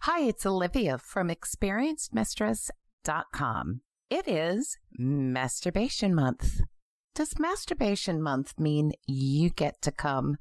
Hi, it's Olivia from ExperiencedMistress.com. It is Masturbation Month. Does Masturbation Month mean you get to come?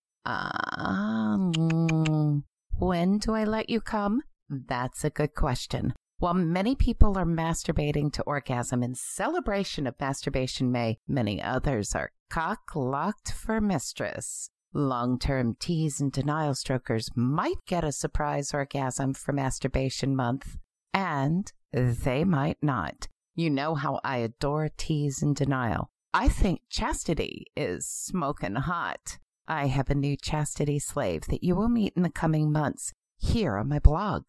When do I let you come? That's a good question. While many people are masturbating to orgasm in celebration of Masturbation May, many others are cock-locked for mistress. Long-term tease and denial strokers might get a surprise orgasm for Masturbation Month, and they might not. You know how I adore tease and denial. I think chastity is smoking hot. I have a new chastity slave that you will meet in the coming months here on my blog,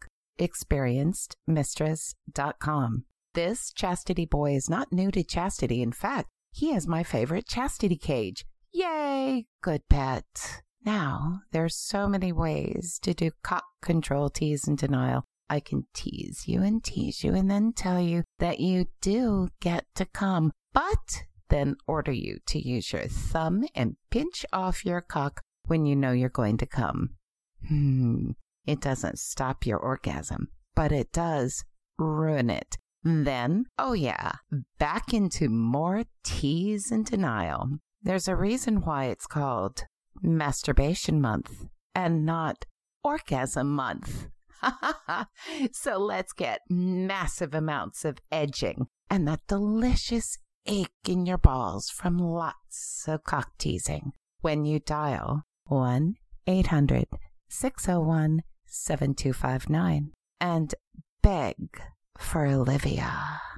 ExperiencedMistress.com. This chastity boy is not new to chastity. In fact, he has my favorite chastity cage. Yay, good pet. Now, there's so many ways to do cock control, tease, and denial. I can tease you and then tell you that you do get to come, but then order you to use your thumb and pinch off your cock when you know you're going to come. It doesn't stop your orgasm, but it does ruin it. Then, oh yeah, back into more tease and denial. There's a reason why it's called Masturbation Month and not Orgasm Month. So let's get massive amounts of edging and that delicious ache in your balls from lots of cock teasing when you dial 1-800-601-7259 and beg for Olivia.